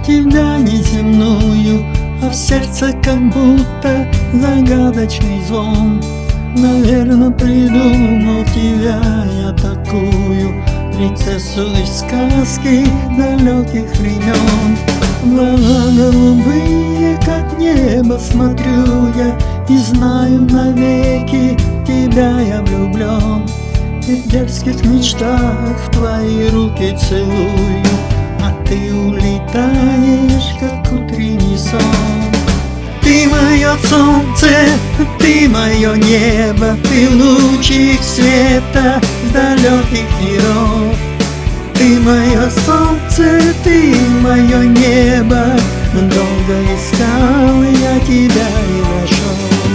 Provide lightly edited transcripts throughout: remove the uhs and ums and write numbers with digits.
тебя неземную, а в сердце как будто загадочный звон. Наверно, придумал тебя я такую, принцессу из сказки далеких времен. Глаза голубые, как небо, смотрю я, и знаю навеки, тебя я влюблен. И в дерзких мечтах в твои руки целую, а ты улетаешь, как утренний сон. Ты мое солнце, ты мое небо, ты лучик света с далеких миров. Ты мое солнце, ты мое небо, долго искал я тебя и нашел.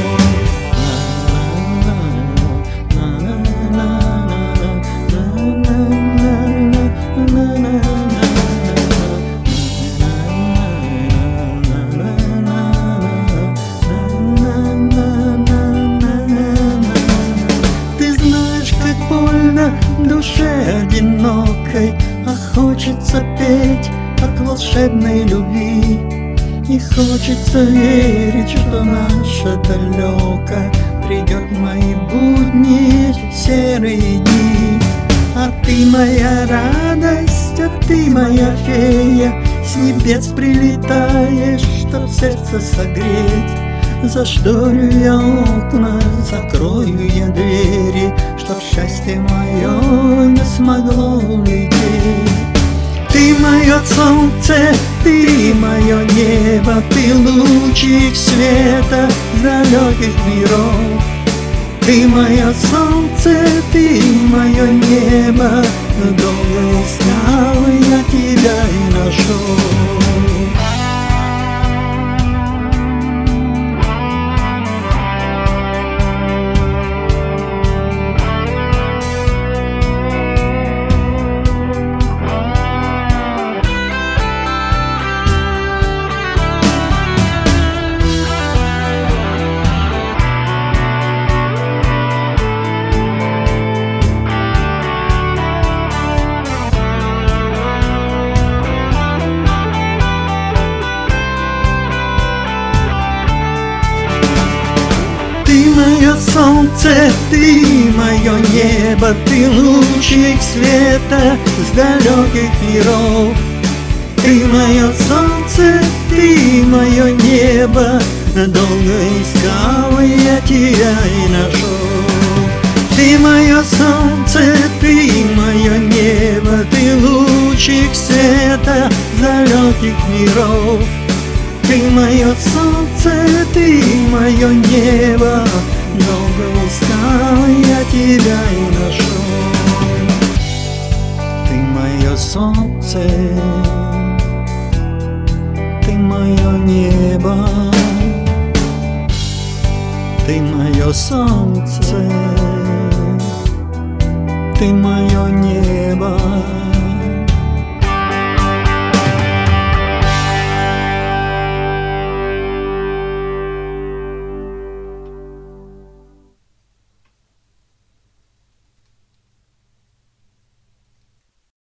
Душе одинокой, а хочется петь от волшебной любви. И хочется верить, что наша далека придет в мои будни серые дни. А ты моя радость, а ты моя фея, с небес прилетаешь, чтоб сердце согреть. Зашторю я окна, закрою я двери, чтоб счастье мое не смогло улететь. Ты мое солнце, ты мое небо, ты лучик света с далеких миров. Ты мое солнце, ты мое небо, долго искал я тебя и нашел. Ты мое солнце, ты мое небо, ты лучик света с далеких миров. Ты мое солнце, ты мое небо, долго искал я тебя и нашел. Ты мое солнце, ты мое небо, ты лучик света с далеких миров. Ты мое солнце, ты мое небо, долго искал я тебя и нашел. Ты мое солнце, ты мое небо, ты мое солнце, ты мое небо.